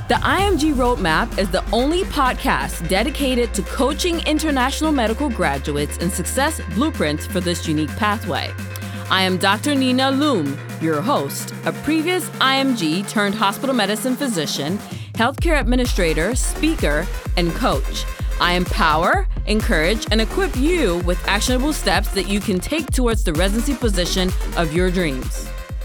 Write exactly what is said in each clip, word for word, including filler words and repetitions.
The I M G Roadmap is the only podcast dedicated to coaching international medical graduates in success blueprints for this unique pathway. I am Doctor Nina Loom, your host, a previous I M G turned hospital medicine physician, healthcare administrator, speaker, and coach. I empower, encourage, and equip you with actionable steps that you can take towards the residency position of your dreams.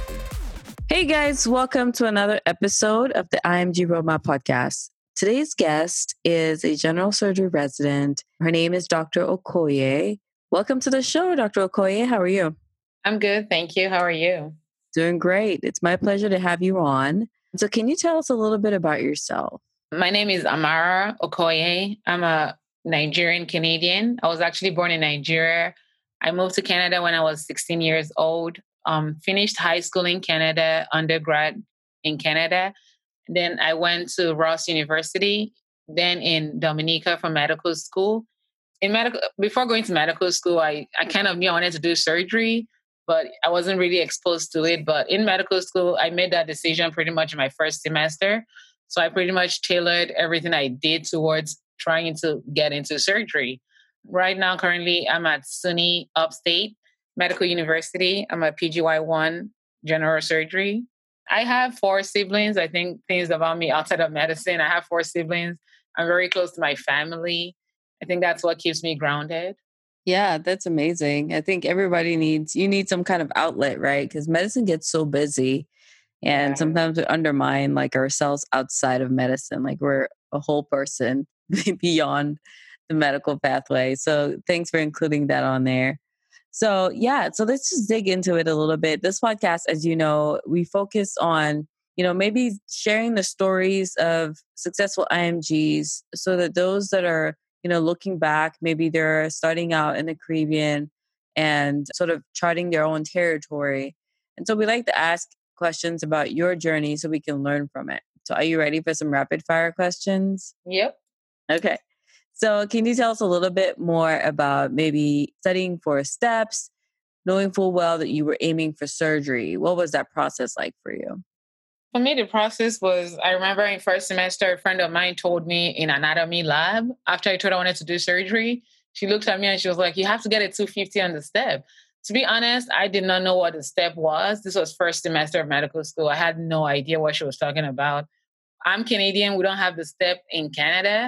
Hey guys, welcome to another episode of the I M G Roadmap podcast. Today's guest is a general surgery resident. Her name is Doctor Okoye. Welcome to the show, Doctor Okoye. How are you? I'm good, thank you. How are you? Doing great. It's my pleasure to have you on. So can you tell us a little bit about yourself? My name is Amara Okoye. I'm a Nigerian Canadian. I was actually born in Nigeria. I moved to Canada when I was sixteen years old. Um, finished high school in Canada, undergrad in Canada. Then I went to Ross University, then in Dominica for medical school. In medical, before going to medical school, I, I kind of knew I wanted to do surgery, but I wasn't really exposed to it. But in medical school, I made that decision pretty much in my first semester. So I pretty much tailored everything I did towards trying to get into surgery. Right now, currently, I'm at SUNY Upstate Medical University. I'm a P G Y one general surgery. I have four siblings. I think things about me outside of medicine. I have four siblings. I'm very close to my family. I think that's what keeps me grounded. Yeah, that's amazing. I think everybody needs, you need some kind of outlet, right? Because medicine gets so busy and Yeah. sometimes we undermine like ourselves outside of medicine. Like we're a whole person beyond the medical pathway. So thanks for including that on there. So yeah, so let's just dig into it a little bit. This podcast, as you know, we focus on, you know, maybe sharing the stories of successful I M Gs so that those that are, you know, looking back, maybe they're starting out in the Caribbean and sort of charting their own territory. And so we like to ask questions about your journey so we can learn from it. So are you ready for some rapid fire questions? Yep. Okay. So can you tell us a little bit more about maybe studying for steps, knowing full well that you were aiming for surgery? What was that process like for you? For me, the process was, I remember in first semester, a friend of mine told me in anatomy lab, after I told her I wanted to do surgery, she looked at me and she was like, you have to get a two fifty on the step. To be honest, I did not know what the step was. This was first semester of medical school. I had no idea what she was talking about. I'm Canadian. We don't have the step in Canada.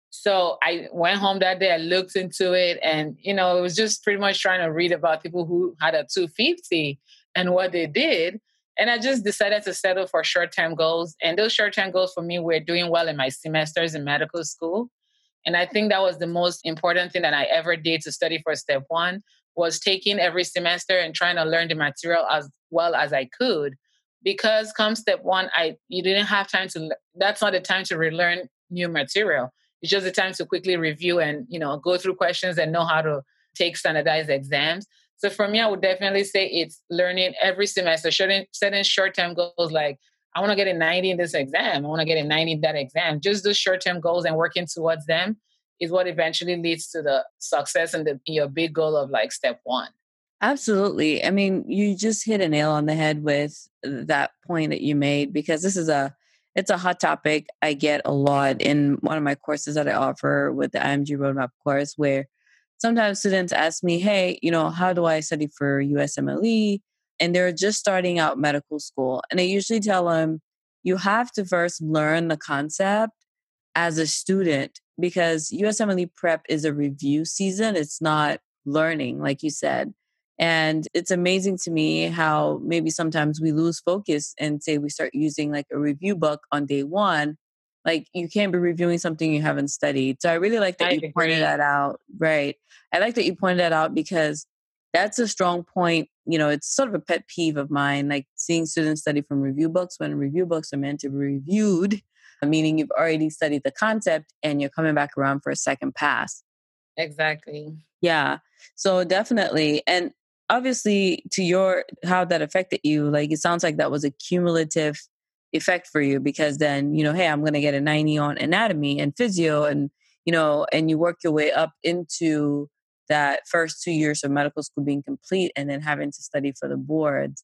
So I went home that day, I looked into it, and, you know, it was just pretty much trying to read about people who had a two fifty and what they did. And I just decided to settle for short-term goals. And those short-term goals for me were doing well in my semesters in medical school. And I think that was the most important thing that I ever did to study for step one, was taking every semester and trying to learn the material as well as I could. Because come step one, I you didn't have time to, that's not the time to relearn new material. It's just the time to quickly review and, you know, go through questions and know how to take standardized exams. So for me, I would definitely say it's learning every semester, setting, setting short-term goals like, I want to get a ninety in this exam. I want to get a ninety in that exam. Just those short-term goals and working towards them is what eventually leads to the success and the, your big goal of like step one. Absolutely. I mean, you just hit a nail on the head with that point that you made, because this is a, it's a hot topic I get a lot in one of my courses that I offer with the I M G Roadmap course, where sometimes students ask me, hey, you know, how do I study for U S M L E? And they're just starting out medical school. And I usually tell them, you have to first learn the concept as a student, because U S M L E prep is a review season. It's not learning, like you said. And it's amazing to me how maybe sometimes we lose focus and say we start using like a review book on day one. Like you can't be reviewing something you haven't studied. So I really like that I you agree. pointed that out. Right. I like that you pointed that out because that's a strong point. You know, it's sort of a pet peeve of mine, like seeing students study from review books when review books are meant to be reviewed, meaning you've already studied the concept and you're coming back around for a second pass. Exactly. Yeah. So definitely. And obviously to your, how that affected you, like it sounds like that was a cumulative effect for you, because then, you know, hey, I'm going to get a ninety on anatomy and physio, and, you know, and you work your way up into that first two years of medical school being complete and then having to study for the boards.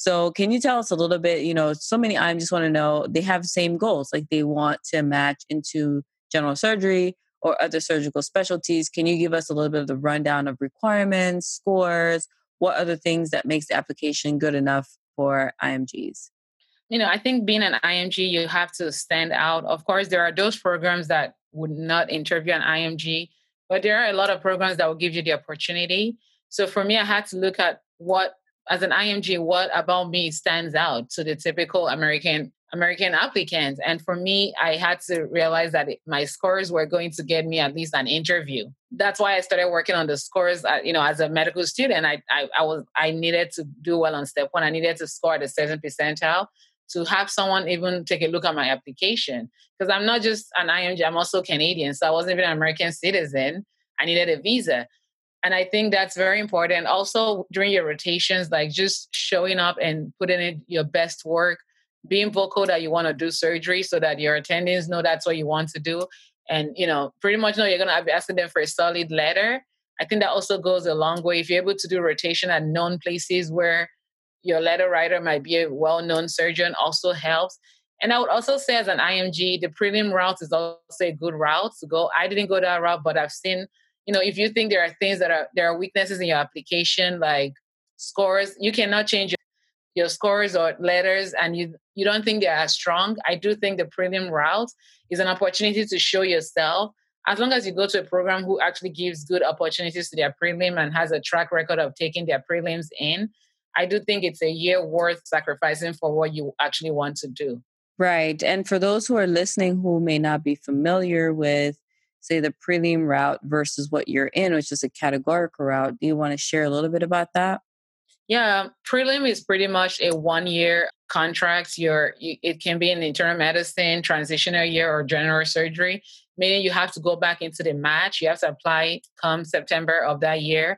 So can you tell us a little bit, you know, so many I M just want to know they have the same goals, like they want to match into general surgery or other surgical specialties. Can you give us a little bit of the rundown of requirements, scores, what other things that makes the application good enough for I M Gs? You know, I think being an I M G, you have to stand out. Of course, there are those programs that would not interview an I M G, but there are a lot of programs that will give you the opportunity. So for me, I had to look at what, as an I M G, what about me stands out to the typical American American applicant. And for me, I had to realize that it, my scores were going to get me at least an interview. That's why I started working on the scores. Uh, you know, as a medical student, I, I I was I needed to do well on step one. I needed to score at the seventh percentile to have someone even take a look at my application. Because I'm not just an I M G, I'm also Canadian. So I wasn't even an American citizen. I needed a visa. And I think that's very important. Also, during your rotations, like just showing up and putting in your best work, being vocal that you want to do surgery so that your attendings know that's what you want to do. And, you know, pretty much know you're going to be asking them for a solid letter. I think that also goes a long way. If you're able to do rotation at known places where your letter writer might be a well-known surgeon, also helps. And I would also say as an I M G, the prelim route is also a good route to go. I didn't go that route, but I've seen, you know, if you think there are things that are, there are weaknesses in your application, like scores, you cannot change your scores or letters and you, you don't think they're as strong. I do think the prelim route is an opportunity to show yourself. As long as you go to a program who actually gives good opportunities to their prelim and has a track record of taking their prelims in, I do think it's a year worth sacrificing for what you actually want to do. Right. And for those who are listening who may not be familiar with, say, the prelim route versus what you're in, which is a categorical route, do you want to share a little bit about that? Yeah, prelim is pretty much a one-year contract. You're, you, it can be in internal medicine, transitional year, or general surgery, meaning you have to go back into the match. You have to apply come September of that year.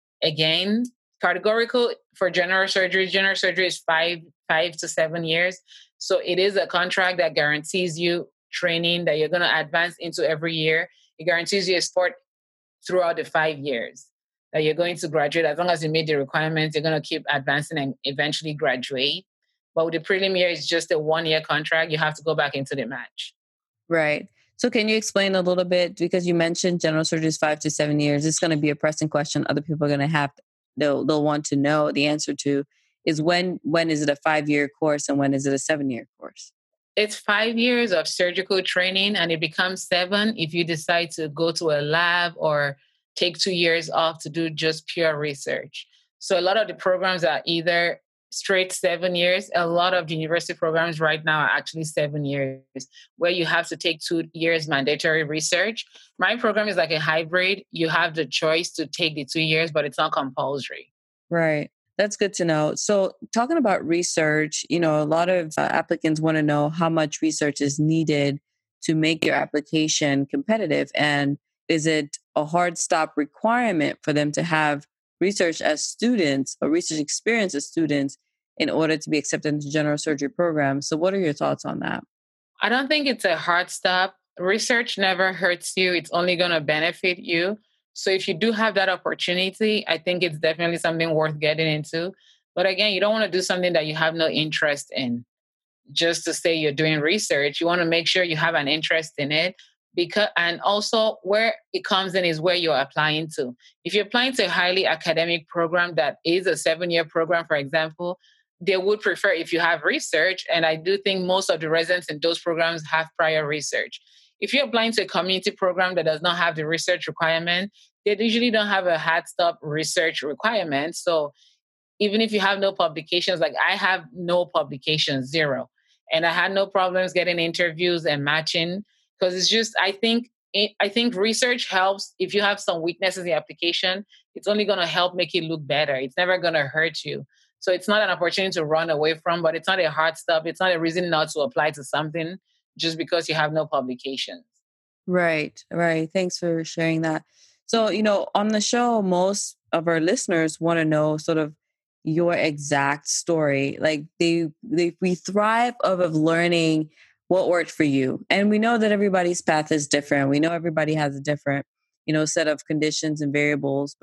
Again, categorical for general surgery, general surgery is five, five to seven years. So it is a contract that guarantees you training that you're going to advance into every year. It guarantees you a sport throughout the five years that you're going to graduate. As long as you meet the requirements, you're going to keep advancing and eventually graduate. But with the prelim year, it's just a one-year contract. You have to go back into the match. Right. So can you explain a little bit, because you mentioned general surgery is five to seven years. It's going to be a pressing question. Other people are going to have, they'll, they'll want to know the answer to is when, when is it a five-year course and when is it a seven-year course? It's five years of surgical training and it becomes seven if you decide to go to a lab or take two years off to do just pure research. So a lot of the programs are either straight seven years. A lot of the university programs right now are actually seven years, where you have to take two years mandatory research. My program is like a hybrid. You have the choice to take the two years, but it's not compulsory. Right. That's good to know. So talking about research, you know, a lot of uh, applicants want to know how much research is needed to make your application competitive. And is it a hard stop requirement for them to have research as students or research experience as students in order to be accepted into general surgery programs? So what are your thoughts on that? I don't think it's a hard stop. Research never hurts you. It's only going to benefit you. So if you do have that opportunity, I think it's definitely something worth getting into. But again, you don't want to do something that you have no interest in just to say you're doing research. You want to make sure you have an interest in it. Because, and also where it comes in is where you're applying to. If you're applying to a highly academic program that is a seven-year program, for example, they would prefer if you have research. And I do think most of the residents in those programs have prior research. If you're applying to a community program that does not have the research requirement, they usually don't have a hard stop research requirement. So even if you have no publications, like I have no publications, zero. And I had no problems getting interviews and matching, because it's just, I think, I think research helps. If you have some weaknesses in the application, it's only going to help make it look better. It's never going to hurt you. So it's not an opportunity to run away from, but it's not a hard stop. It's not a reason not to apply to something just because you have no publications. Right, right. Thanks for sharing that. So, you know, on the show, most of our listeners want to know sort of your exact story. Like they, they, we thrive off of learning what worked for you. And we know that everybody's path is different. We know everybody has a different, you know, set of conditions and variables, but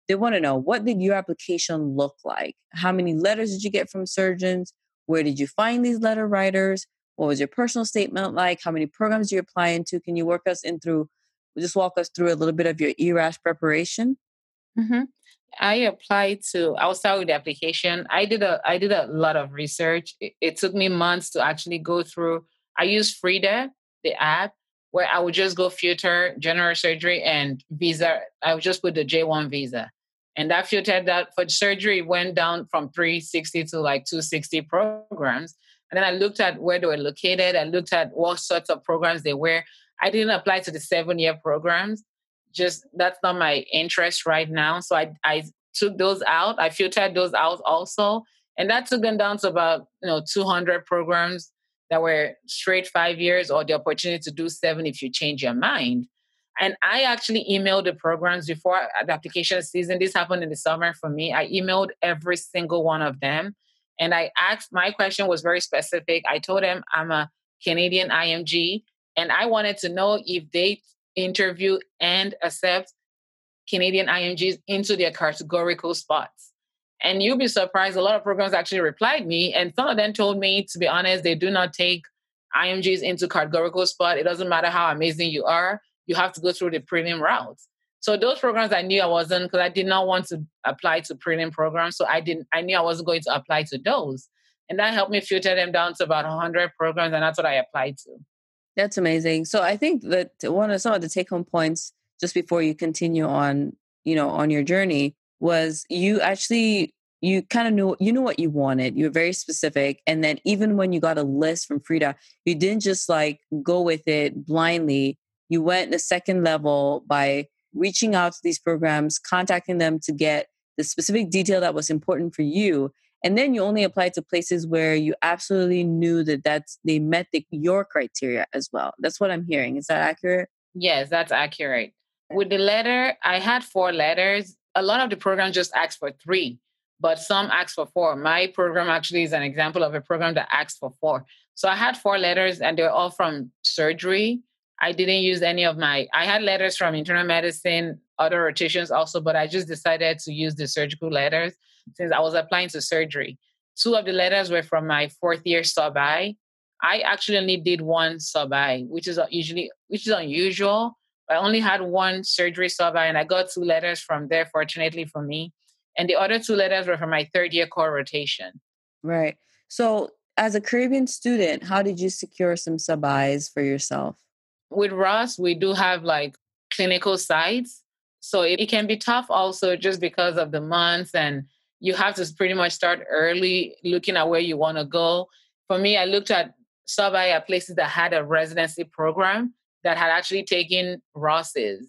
they want to know, what did your application look like? How many letters did you get from surgeons? Where did you find these letter writers? What was your personal statement like? How many programs do you apply into? Can you work us in through, just walk us through a little bit of your E R A S preparation? Mm-hmm. I applied to, I'll start with the application. I did a I did a lot of research. It, it took me months to actually go through. I used Frida, the app, where I would just go filter general surgery and visa. I would just put the J one visa. And that filtered that for surgery went down from three sixty to like two sixty programs. And then I looked at where they were located. I looked at what sorts of programs they were. I didn't apply to the seven year programs, just that's not my interest right now. So I I took those out. I filtered those out also. And that took them down to about, you know, two hundred programs that were straight five years or the opportunity to do seven if you change your mind. And I actually emailed the programs before the application season. This happened in the summer for me. I emailed every single one of them. And I asked, my question was very specific. I told them I'm a Canadian I M G and I wanted to know if they interview and accept Canadian I M Gs into their categorical spots. And you'll be surprised, a lot of programs actually replied me, and some of them told me, to be honest, they do not take I M Gs into categorical spot. It doesn't matter how amazing you are, you have to go through the prelim routes. So those programs I knew I wasn't, because I did not want to apply to prelim programs. So I didn't, I knew I wasn't going to apply to those. And that helped me filter them down to about one hundred programs, and that's what I applied to. That's amazing. So I think that one of some of the take home points just before you continue on, you know, on your journey was you actually, you kind of knew, you knew what you wanted. You were very specific. And then even when you got a list from Frida, you didn't just like go with it blindly. You went the second level by reaching out to these programs, contacting them to get the specific detail that was important for you. And then you only applied to places where you absolutely knew that that's, they met the, your criteria as well. That's what I'm hearing. Is that accurate? Yes, that's accurate. With the letter, I had four letters. A lot of the programs just asked for three, but some asked for four. My program actually is an example of a program that asked for four. So I had four letters and they're all from surgery. I didn't use any of my, I had letters from internal medicine, other rotations also, but I just decided to use the surgical letters since I was applying to surgery. Two of the letters were from my fourth year sub-I. I actually only did one sub-I, which is usually, which is unusual. I only had one surgery sub-I and I got two letters from there, fortunately for me. And the other two letters were from my third year core rotation. Right. So as a Caribbean student, how did you secure some sub-Is for yourself? With Ross, we do have like clinical sites. So it, it can be tough also just because of the months, and you have to pretty much start early looking at where you want to go. For me, I looked at sub-I at places that had a residency program that had actually taken Ross's.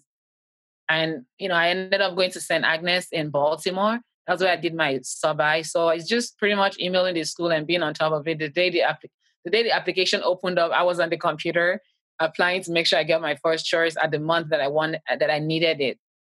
And, you know, I ended up going to Saint Agnes in Baltimore. That's where I did my sub-I. So it's just pretty much emailing the school and being on top of it. The day the, app- the day the application opened up, I was on the computer applying to make sure I got my first choice at the month that I wanted, that I needed it.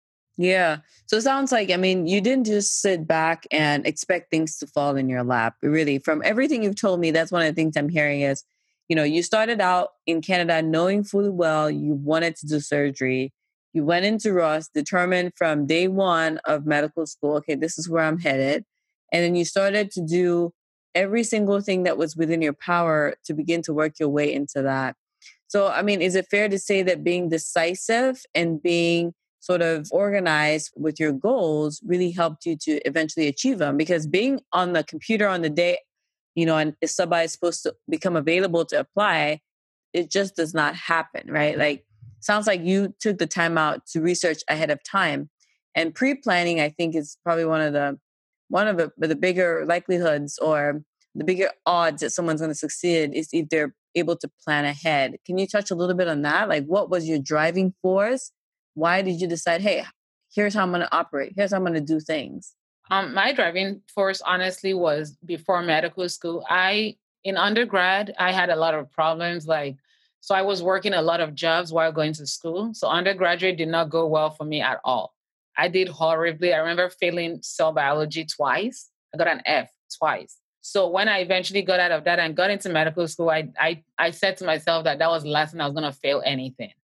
Yeah. So it sounds like, I mean, you didn't just sit back and expect things to fall in your lap. Really, from everything you've told me, that's one of the things I'm hearing is, you know, you started out in Canada knowing fully well you wanted to do surgery. You went into Ross, determined from day one of medical school, okay, this is where I'm headed. And then you started to do every single thing that was within your power to begin to work your way into that. So, I mean, is it fair to say that being decisive and being sort of organized with your goals really helped you to eventually achieve them? Because being on the computer on the day, you know, and if somebody is supposed to become available to apply, it just does not happen, right? Like, sounds like you took the time out to research ahead of time. And pre-planning, I think, is probably one of the one of the, the bigger likelihoods or the bigger odds that someone's going to succeed is if they're able to plan ahead. Can you touch a little bit on that? Like, what was your driving force? Why did you decide, hey, here's how I'm going to operate. Here's how I'm going to do things. Um, my driving force, honestly, was before medical school. I, in undergrad, I had a lot of problems. Like, so I was working a lot of jobs while going to school. So undergraduate did not go well for me at all. I did horribly. I remember failing cell biology twice. I got an F twice. So when I eventually got out of that and got into medical school, I I, I said to myself that that was the last time I was going to fail anything.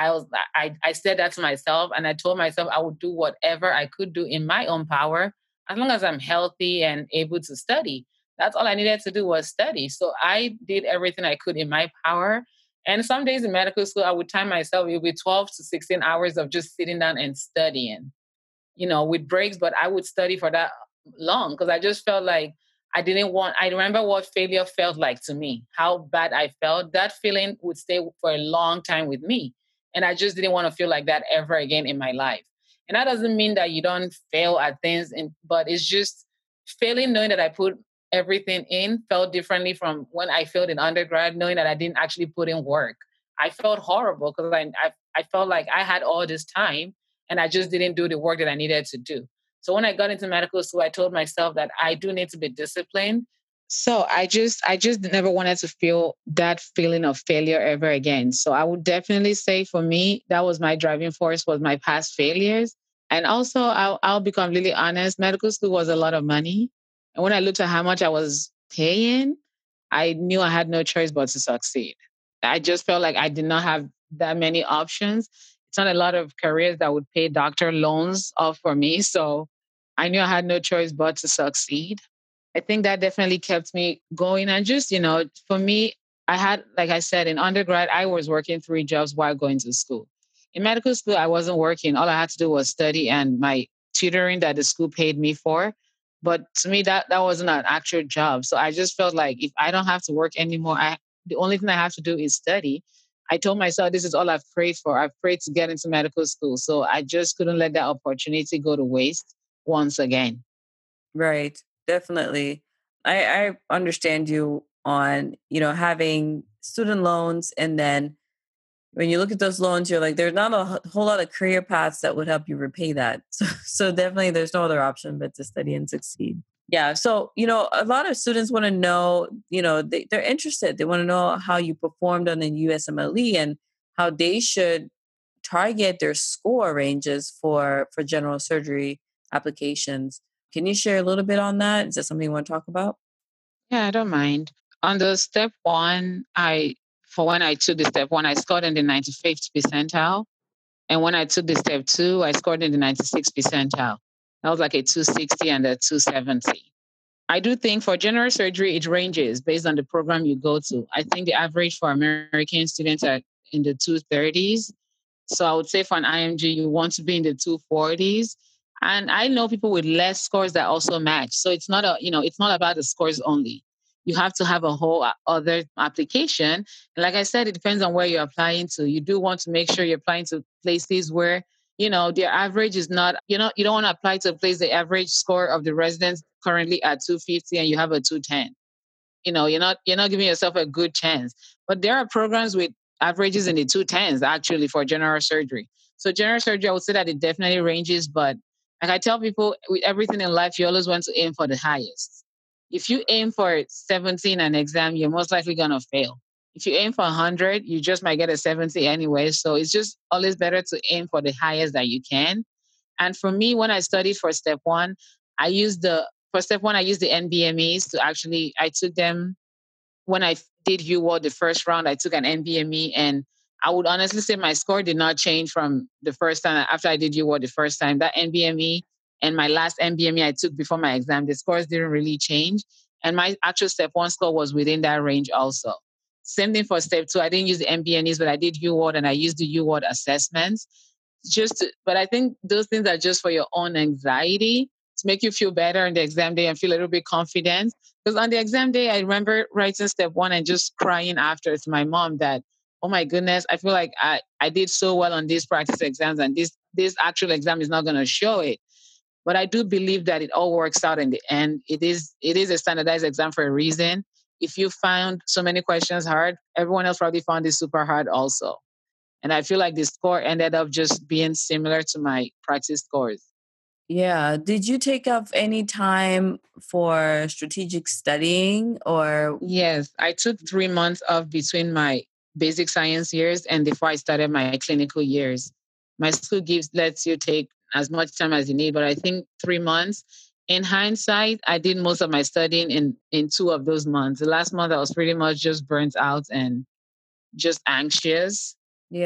I was I I said that to myself, and I told myself I would do whatever I could do in my own power as long as I'm healthy and able to study. That's all I needed to do was study. So I did everything I could in my power. And some days in medical school, I would time myself. It would be twelve to sixteen hours of just sitting down and studying, you know, with breaks, but I would study for that long because I just felt like I didn't want, I remember what failure felt like to me, how bad I felt. That feeling would stay for a long time with me. And I just didn't want to feel like that ever again in my life. And that doesn't mean that you don't fail at things, and, but it's just failing knowing that I put everything in felt differently from when I failed in undergrad, knowing that I didn't actually put in work. I felt horrible because I, I, I felt like I had all this time and I just didn't do the work that I needed to do. So when I got into medical school, I told myself that I do need to be disciplined. So I just I just never wanted to feel that feeling of failure ever again. So I would definitely say for me, that was my driving force was my past failures. And also I'll I'll be completely honest, medical school was a lot of money. And when I looked at how much I was paying, I knew I had no choice but to succeed. I just felt like I did not have that many options. It's not a lot of careers that would pay doctor loans off for me. So I knew I had no choice but to succeed. I think that definitely kept me going. And just, you know, for me, I had, like I said, in undergrad, I was working three jobs while going to school. In medical school, I wasn't working. All I had to do was study and my tutoring that the school paid me for. But to me, that, that wasn't an actual job. So I just felt like if I don't have to work anymore, I, the only thing I have to do is study. I told myself this is all I've prayed for. I've prayed to get into medical school. So I just couldn't let that opportunity go to waste once again. Right. Definitely. I, I understand you on, you know, having student loans, and then when you look at those loans, you're like, there's not a whole lot of career paths that would help you repay that. So, so definitely there's no other option but to study and succeed. Yeah. So, you know, a lot of students want to know, you know, they, they're interested. They want to know how you performed on the U S M L E and how they should target their score ranges for for general surgery applications. Can you share a little bit on that? Is that something you want to talk about? Yeah, I don't mind. On the step one, I for when I took the step one, I scored in the ninety-fifth percentile. And when I took the step two, I scored in the ninety-sixth percentile. That was like a two sixty and a two seventy. I do think for general surgery, it ranges based on the program you go to. I think the average for American students are in the two thirties. So I would say for an I M G, you want to be in the two forties. And I know people with less scores that also match. So it's not a, you know, it's not about the scores only. You have to have a whole o- other application. And like I said, it depends on where you're applying to. You do want to make sure you're applying to places where, you know, their average is not, you know, you don't want to apply to a place the average score of the residents currently at two fifty and you have a two ten. You know, you're not you're not giving yourself a good chance. But there are programs with averages in the two tens actually for general surgery. So general surgery, I would say that it definitely ranges, but like I tell people, with everything in life, you always want to aim for the highest. If you aim for seventy in an exam, you're most likely gonna fail. If you aim for one hundred, you just might get a seventy anyway. So it's just always better to aim for the highest that you can. And for me, when I studied for step one, I used the for step one, I used the N B M Es to actually I took them when I did U W O D the first round, I took an N B M E, and I would honestly say my score did not change from the first time after I did U W O D the first time. That N B M E and my last N B M E I took before my exam, the scores didn't really change. And my actual step one score was within that range also. Same thing for step two. I didn't use the N B M Es, but I did U W O D and I used the U W O D assessments. Just, to, but I think those things are just for your own anxiety to make you feel better on the exam day and feel a little bit confident. Because on the exam day, I remember writing step one and just crying after to my mom that, oh my goodness, I feel like I, I did so well on these practice exams and this this actual exam is not going to show it. But I do believe that it all works out in the end. It is it is a standardized exam for a reason. If you found so many questions hard, everyone else probably found it super hard also. And I feel like the score ended up just being similar to my practice scores. Yeah. Did you take up any time for strategic studying or? Yes, I took three months off between my basic science years and before I started my clinical years. My school gives lets you take as much time as you need, but I think three months. In hindsight, I did most of my studying in in two of those months. The last month I was pretty much just burnt out and just anxious. Yeah.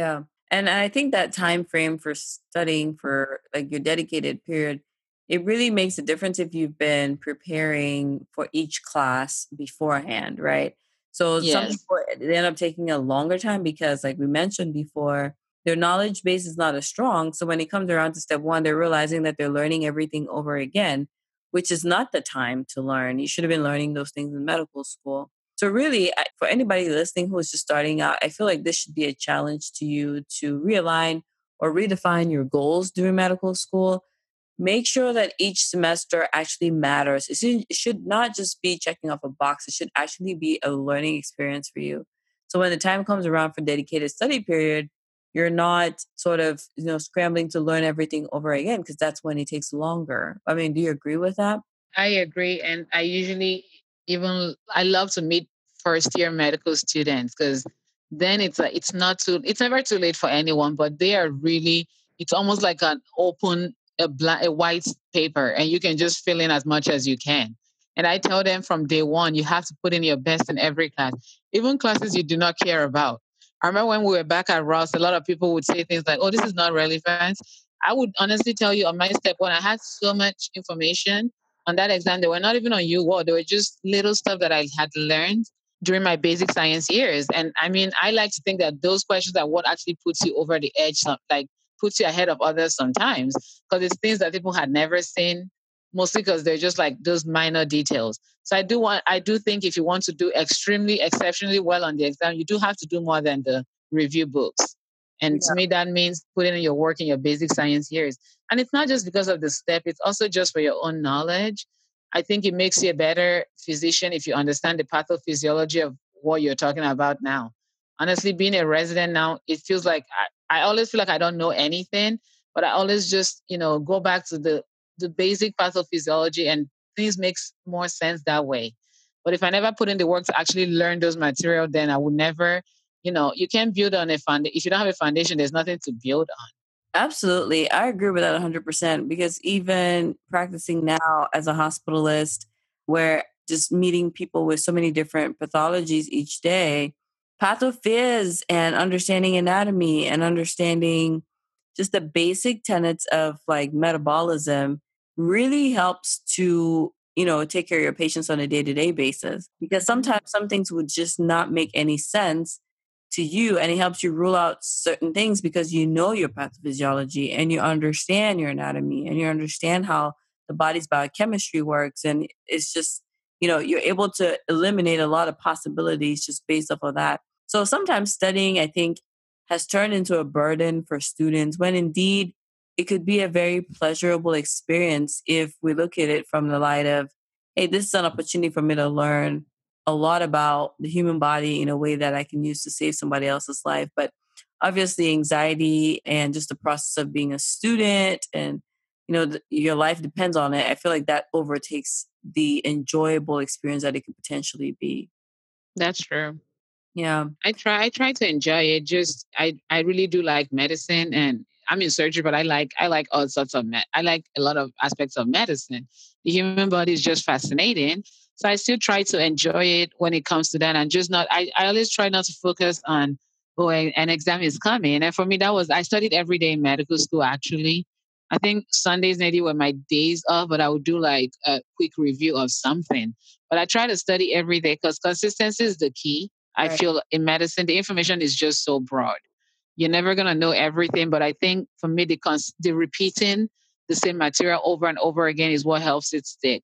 And I think that time frame for studying for like your dedicated period, it really makes a difference if you've been preparing for each class beforehand, right? So some Yes. people eh, they end up taking a longer time because, like we mentioned before, their knowledge base is not as strong. So when it comes around to step one, they're realizing that they're learning everything over again, which is not the time to learn. You should have been learning those things in medical school. So really, I- for anybody listening who is just starting out, I feel like this should be a challenge to you to realign or redefine your goals during medical school. Make sure that each semester actually matters. It should it should not just be checking off a box. It should actually be a learning experience for you. So when the time comes around for dedicated study period, you're not sort of, you know, scrambling to learn everything over again because that's when it takes longer. I mean, do you agree with that? I agree. And I usually even I love to meet first year medical students because then it's a, it's not too it's never too late for anyone, but they are really it's almost like an open a black a white paper and you can just fill in as much as you can. And I tell them from day one, you have to put in your best in every class, even classes you do not care about. I remember when we were back at Ross, a lot of people would say things like, "Oh, this is not relevant." I would honestly tell you on my step one, I had so much information on that exam. They were not even on U World. They were just little stuff that I had learned during my basic science years. And I mean, I like to think that those questions are what actually puts you over the edge, some- like puts you ahead of others sometimes, because it's things that people had never seen, mostly because they're just like those minor details. So I do want, I do think if you want to do extremely, exceptionally well on the exam, you do have to do more than the review books. And to me, that means putting in your work in your basic science years. And it's not just because of the step, it's also just for your own knowledge. I think it makes you a better physician if you understand the pathophysiology of what you're talking about now. Honestly, being a resident now, it feels like I, I always feel like I don't know anything, but I always just, you know, go back to the, the basic pathophysiology and things makes more sense that way. But if I never put in the work to actually learn those material, then I would never, you know, you can't build on a foundation. If you don't have a foundation, there's nothing to build on. Absolutely. I agree with that one hundred percent because even practicing now as a hospitalist, where just meeting people with so many different pathologies each day, pathophys and understanding anatomy and understanding just the basic tenets of like metabolism really helps to, you know, take care of your patients on a day to day basis because Mhm. sometimes some things would just not make any sense to you and it helps you rule out certain things because you know your pathophysiology and you understand your anatomy and you understand how the body's biochemistry works and it's just you know you're able to eliminate a lot of possibilities just based off of that. So sometimes studying I think has turned into a burden for students when indeed it could be a very pleasurable experience if we look at it from the light of hey, this is an opportunity for me to learn a lot about the human body in a way that I can use to save somebody else's life. But obviously, anxiety and just the process of being a student and you know th- your life depends on it. I feel like that overtakes the enjoyable experience that it could potentially be. That's true. Yeah. I try I try to enjoy it. Just I I really do like medicine and I'm in surgery, but I like I like all sorts of med. I like a lot of aspects of medicine. The human body is just fascinating. So I still try to enjoy it when it comes to that and just not I, I always try not to focus on oh a- an exam is coming. And for me that was I studied every day in medical school actually. I think Sundays maybe were my days off, but I would do like a quick review of something. But I try to study every day because consistency is the key. I Right. feel in medicine, the information is just so broad. You're never going to know everything. But I think for me, the, cons- the repeating the same material over and over again is what helps it stick.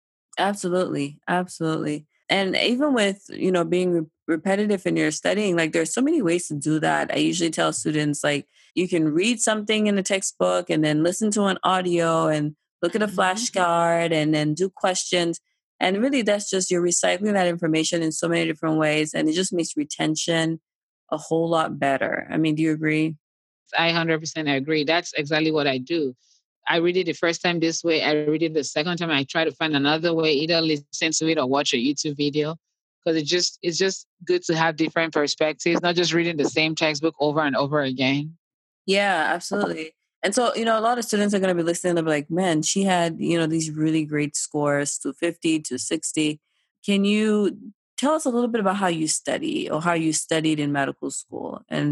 Absolutely. Absolutely. And even with, you know, being re- repetitive in your studying, like there's so many ways to do that. I usually tell students like you can read something in the textbook and then listen to an audio and look at a Mhm. flashcard and then do questions. And really that's just you're recycling that information in so many different ways and it just makes retention a whole lot better. I mean, do you agree? I one hundred percent agree. That's exactly what I do. I read it the first time this way. I read it the second time. I try to find another way, either listen to it or watch a YouTube video, because it just it's just good to have different perspectives, not just reading the same textbook over and over again. Yeah, absolutely. And so, you know, a lot of students are going to be listening. They'll be like, man, she had, you know, these really great scores to fifty, to sixty. Can you tell us a little bit about how you study or how you studied in medical school and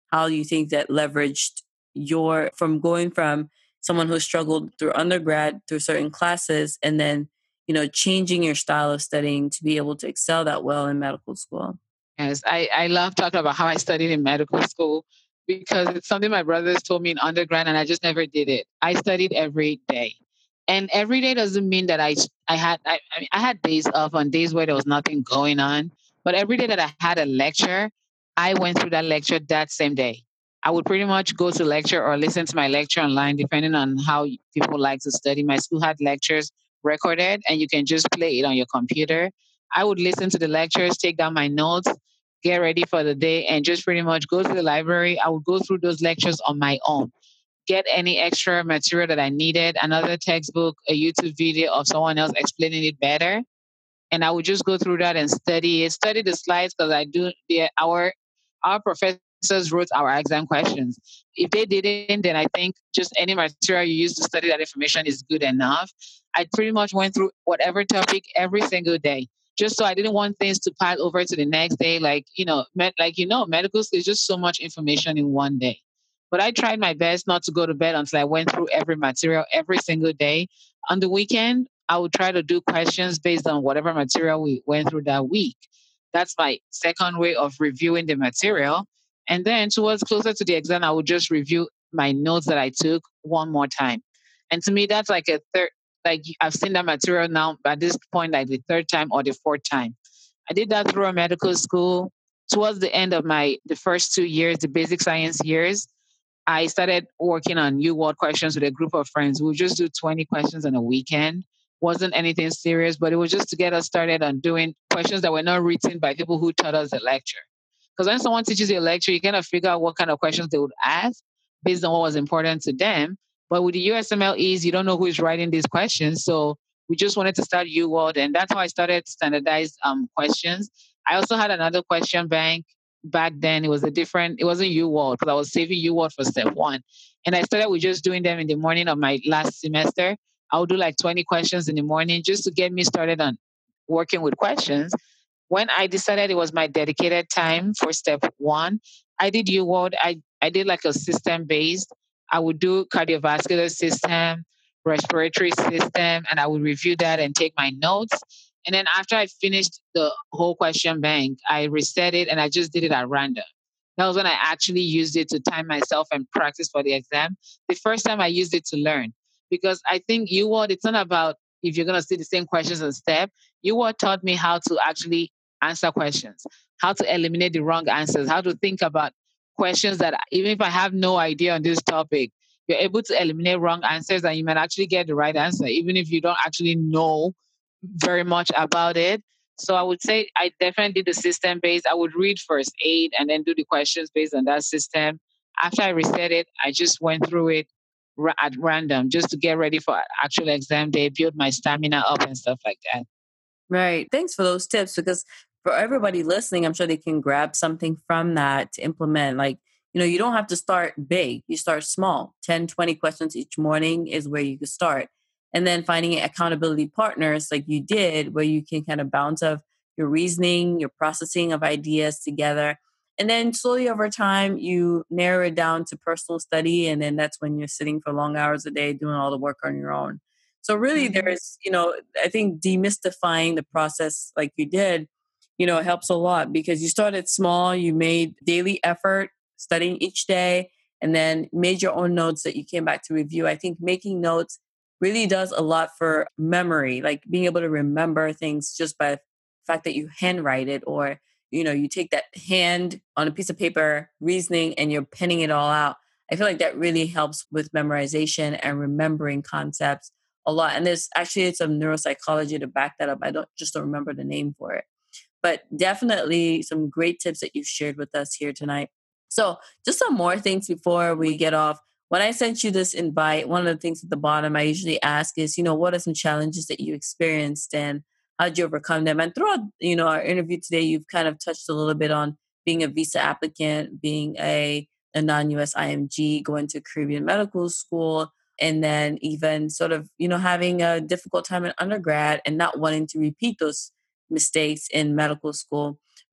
how you think that leveraged your from going from someone who struggled through undergrad through certain classes and then, you know, changing your style of studying to be able to excel that well in medical school. Yes, I, I love talking about how I studied in medical school because it's something my brothers told me in undergrad and I just never did it. I studied every day. And every day doesn't mean that I I had I, I mean I had days off on days where there was nothing going on. But every day that I had a lecture, I went through that lecture that same day. I would pretty much go to lecture or listen to my lecture online, depending on how people like to study. My school had lectures recorded, and you can just play it on your computer. I would listen to the lectures, take down my notes, get ready for the day, and just pretty much go to the library. I would go through those lectures on my own, get any extra material that I needed, another textbook, a YouTube video of someone else explaining it better. And I would just go through that and study it, study the slides because I do the our our professors wrote our exam questions. If they didn't, then I think just any material you use to study that information is good enough. I pretty much went through whatever topic every single day, just so I didn't want things to pile over to the next day. Like you know, med- like you know, medical school is just so much information in one day. But I tried my best not to go to bed until I went through every material every single day. On the weekend, I would try to do questions based on whatever material we went through that week. That's my second way of reviewing the material. And then towards closer to the exam, I would just review my notes that I took one more time. And to me, that's like a third, like I've seen that material now at this point, like the third time or the fourth time. I did that through a medical school. Towards the end of my the first two years, the basic science years, I started working on U World questions with a group of friends. We would just do twenty questions on a weekend. Wasn't anything serious, but it was just to get us started on doing questions that were not written by people who taught us the lecture. Because when someone teaches you a lecture, you kind of figure out what kind of questions they would ask based on what was important to them. But with the U S M L Es, you don't know who is writing these questions. So we just wanted to start U World, and that's how I started standardized um, questions. I also had another question bank back then. It was a different, it wasn't U World because I was saving U World for step one. And I started with just doing them in the morning of my last semester. I would do like twenty questions in the morning just to get me started on working with questions. When I decided it was my dedicated time for step one, I did U World. I, I did like a system based. I would do cardiovascular system, respiratory system, and I would review that and take my notes. And then after I finished the whole question bank, I reset it and I just did it at random. That was when I actually used it to time myself and practice for the exam. The first time I used it to learn, because I think U World, it's not about if you're going to see the same questions and step. U World taught me how to actually answer questions, how to eliminate the wrong answers, how to think about questions that even if I have no idea on this topic, you're able to eliminate wrong answers and you might actually get the right answer, even if you don't actually know very much about it. So I would say I definitely did the system based. I would read first aid and then do the questions based on that system. After I reset it, I just went through it ra- at random just to get ready for actual exam day, build my stamina up and stuff like that. Right. Thanks for those tips because for everybody listening, I'm sure they can grab something from that to implement. Like, you know, you don't have to start big. You start small. Ten, twenty questions each morning is where you can start. And then finding accountability partners like you did, where you can kind of bounce off your reasoning, your processing of ideas together. And then slowly over time, you narrow it down to personal study. And then that's when you're sitting for long hours a day doing all the work on your own. So really Mm-hmm. there's, you know, I think demystifying the process like you did, you know, helps a lot because you started small, you made daily effort studying each day and then made your own notes that you came back to review. I think making notes really does a lot for memory, like being able to remember things just by the fact that you handwrite it or, you know, you take that hand on a piece of paper reasoning and you're penning it all out. I feel like that really helps with memorization and remembering concepts a lot. And there's actually some neuropsychology to back that up. I don't just don't remember the name for it. But definitely some great tips that you've shared with us here tonight. So just some more things before we get off. When I sent you this invite, one of the things at the bottom I usually ask is, you know, what are some challenges that you experienced and how'd you overcome them? And throughout, you know, our interview today, you've kind of touched a little bit on being a visa applicant, being a, a non-U S I M G, going to Caribbean medical school, and then even sort of, you know, having a difficult time in undergrad and not wanting to repeat those mistakes in medical school.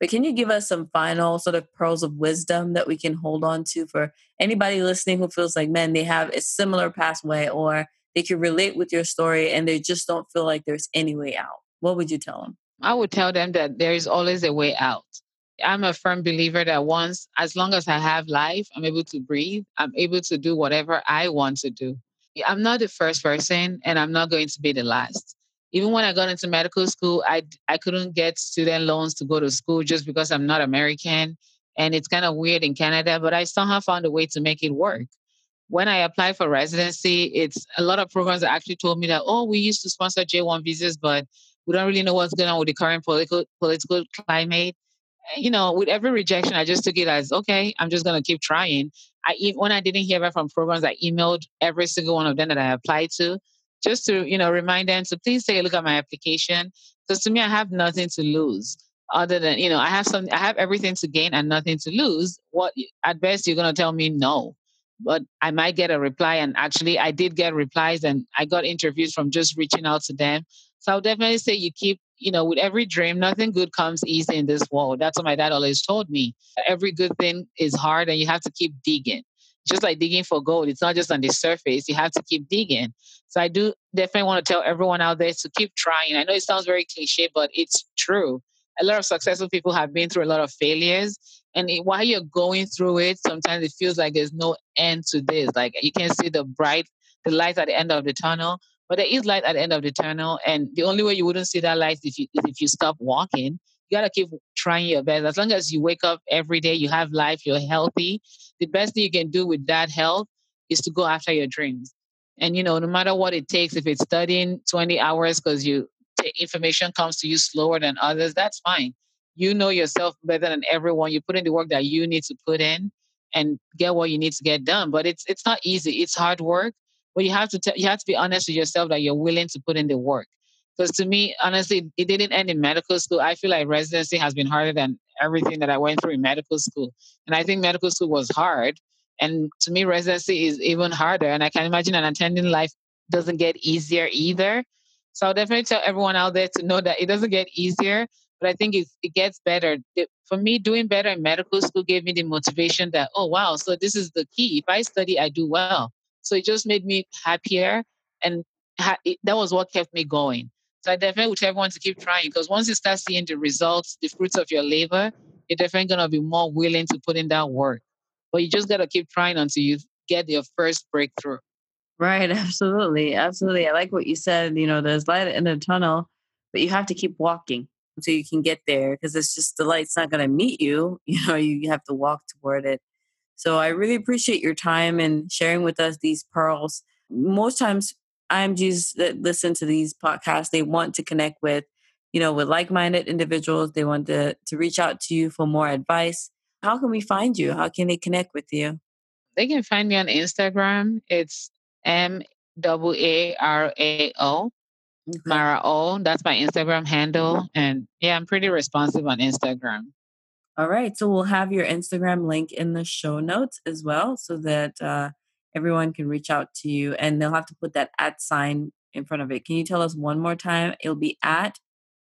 But can you give us some final sort of pearls of wisdom that we can hold on to for anybody listening who feels like, man, they have a similar pathway or they can relate with your story and they just don't feel like there's any way out? What would you tell them? I would tell them that there is always a way out. I'm a firm believer that once, as long as I have life, I'm able to breathe, I'm able to do whatever I want to do. I'm not the first person and I'm not going to be the last. Even when I got into medical school, I, I couldn't get student loans to go to school just because I'm not American. And it's kind of weird in Canada, but I somehow found a way to make it work. When I applied for residency, it's a lot of programs that actually told me that, oh, we used to sponsor J one visas, but we don't really know what's going on with the current political political climate. You know, with every rejection, I just took it as, okay, I'm just going to keep trying. I e- when I didn't hear back from programs, I emailed every single one of them that I applied to, just to, you know, remind them to please take a look at my application. Because to me, I have nothing to lose other than, you know, I have some, I have everything to gain and nothing to lose. What at best you're going to tell me no, but I might get a reply. And actually, I did get replies, and I got interviews from just reaching out to them. So I'll definitely say you keep, you know, with every dream, nothing good comes easy in this world. That's what my dad always told me. Every good thing is hard and you have to keep digging. Just like digging for gold, it's not just on the surface. You have to keep digging. So I do definitely want to tell everyone out there to keep trying. I know it sounds very cliche, but it's true. A lot of successful people have been through a lot of failures. And it, while you're going through it, sometimes it feels like there's no end to this. Like you can see the bright, the light at the end of the tunnel. But there is light at the end of the tunnel, and the only way you wouldn't see that light is if you is if you stop walking. You gotta keep trying your best. As long as you wake up every day, you have life, you're healthy. The best thing you can do with that health is to go after your dreams. And you know, no matter what it takes, if it's studying twenty hours because you the information comes to you slower than others, that's fine. You know yourself better than everyone. You put in the work that you need to put in and get what you need to get done. But it's it's not easy. It's hard work, but you have to tell you have to be honest with yourself that you're willing to put in the work. Because to me, honestly, it didn't end in medical school. I feel like residency has been harder than everything that I went through in medical school. And I think medical school was hard. And to me, residency is even harder. And I can imagine an attending life doesn't get easier either. So I'll definitely tell everyone out there to know that it doesn't get easier, but I think it's, it gets better. The- For me, doing better in medical school gave me the motivation that, oh, wow, so this is the key. If I study, I do well. So it just made me happier. And ha- it, that was what kept me going. So I definitely would tell everyone to keep trying because once you start seeing the results, the fruits of your labor, you're definitely going to be more willing to put in that work. But you just got to keep trying until you get your first breakthrough. Right, absolutely. Absolutely. I like what you said. You know, there's light in the tunnel, but you have to keep walking until you can get there because it's just the light's not going to meet you. You know, you have to walk toward it. So I really appreciate your time and sharing with us these pearls. Most times, I M Gs that listen to these podcasts, they want to connect with, you know, with like-minded individuals. They want to to reach out to you for more advice. How can we find you? How can they connect with you? They can find me on Instagram. It's M A A R A O, Okay. Mara O. That's my Instagram handle. And yeah, I'm pretty responsive on Instagram. All right. So we'll have your Instagram link in the show notes as well so that uh, everyone can reach out to you and they'll have to put that at sign in front of it. Can you tell us one more time? It'll be at.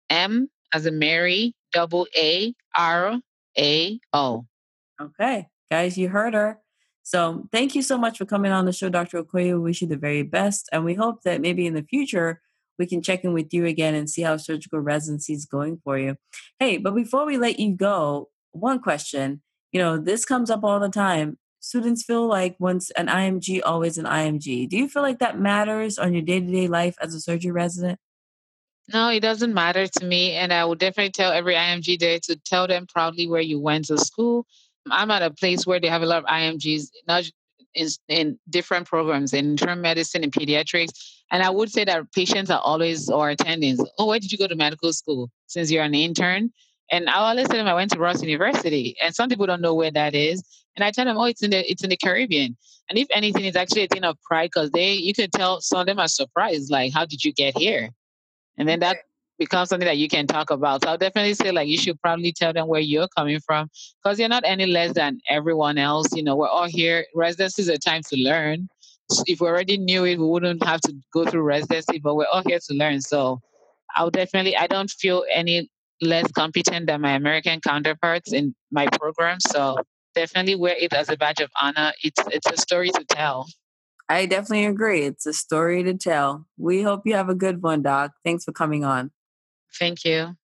M as a Mary, double A R A O. Okay. Guys, you heard her. So thank you so much for coming on the show, Doctor Okoye. We wish you the very best. And we hope that maybe in the future we can check in with you again and see how surgical residency is going for you. Hey, but before we let you go, one question. You know, this comes up all the time. Students feel like once an I M G, always an I M G. Do you feel like that matters on your day to day life as a surgery resident? No, it doesn't matter to me. And I would definitely tell every I M G there to tell them proudly where you went to school. I'm at a place where they have a lot of I M Gs, not j- in, in different programs, in internal medicine and pediatrics. And I would say that patients are always or attendings. Oh, where did you go to medical school since you're an intern? And I always tell them I went to Ross University. And some people don't know where that is. And I tell them, oh, it's in the it's in the Caribbean. And if anything, it's actually a thing of pride because they you can tell some of them are surprised, like, how did you get here? And then that becomes something that you can talk about. So I'll definitely say like you should probably tell them where you're coming from because you're not any less than everyone else. You know, we're all here. Residency is a time to learn. So if we already knew it, we wouldn't have to go through residency, but we're all here to learn. So I'll definitely I don't feel any less competent than my American counterparts in my program. So definitely wear it as a badge of honor. It's it's a story to tell. I definitely agree. It's a story to tell. We hope you have a good one, Doc. Thanks for coming on. Thank you.